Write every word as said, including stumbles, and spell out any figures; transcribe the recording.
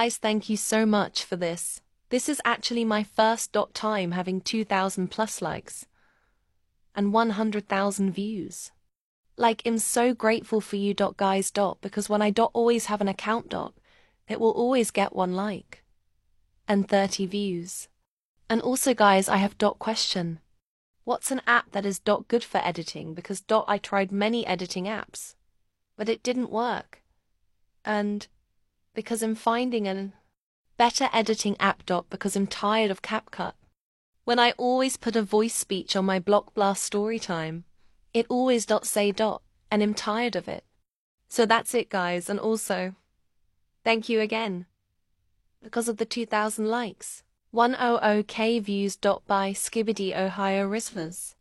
Guys, thank you so much for this. This is actually my first dot time having two thousand plus likes and one hundred thousand views. Like, I'm so grateful for you dot guys dot because when I dot always have an account dot, it will always get one like and thirty views. And also guys, I have dot question. What's an app that is dot good for editing? Because dot I tried many editing apps, but it didn't work. And because I'm finding a better editing app dot because I'm tired of CapCut. When I always put a voice speech on my Blockblast story time, it always dot say dot, and I'm tired of it. So that's it guys, and also, thank you again. Because of the two thousand likes. one hundred k views dot by Skibidi Ohio Risvers.